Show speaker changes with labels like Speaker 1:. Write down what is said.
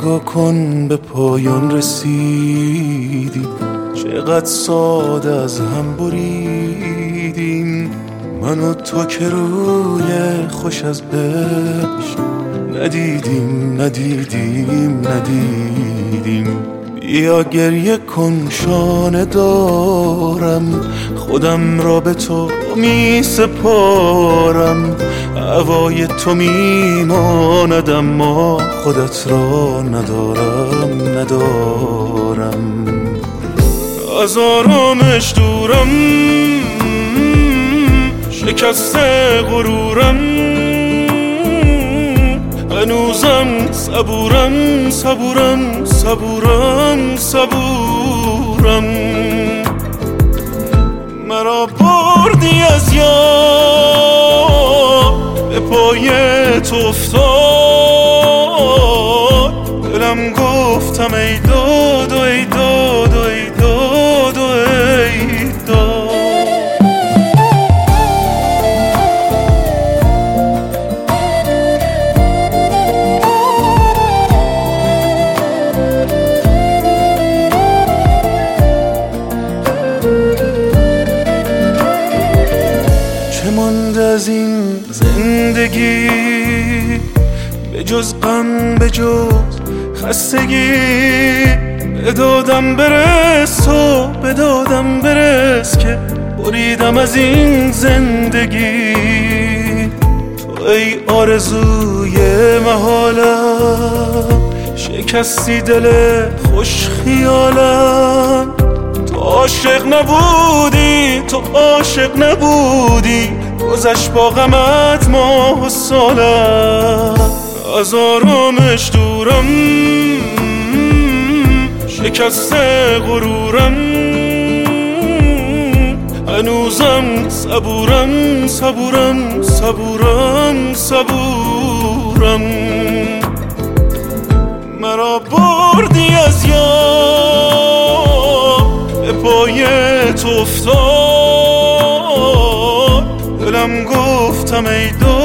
Speaker 1: نگاه کن به پایان رسیدیم، چقدر ساده از هم بریدیم. من و تو که روی خوش از عشق ندیدیم. بیا گریه کن شانه دارم، خودم را به تو می سپارم. هوای تو می ماند اما خودت را ندارم. از آرامش دورم، شکسته غرورم، هنوزم صبورم. مرا بردی از یاد، به پای تو افتاد. دلم گفتم ای داد و ای داد و ای داد و ای داد. چه مانده از این زندگی به جز غم، به جز خستگی؟ به دادم برس که بریدم از این زندگی. تو ای آرزوی محالم، شکستی دل خوش خیالم. تو عاشق نبودی، گذشت با غمت ماه و سالم. از آرامش دورم، شکسته غرورم، هنوزم صبورم. مرا بردی از یاد، به پای تو افتاد. دلم گفتم ای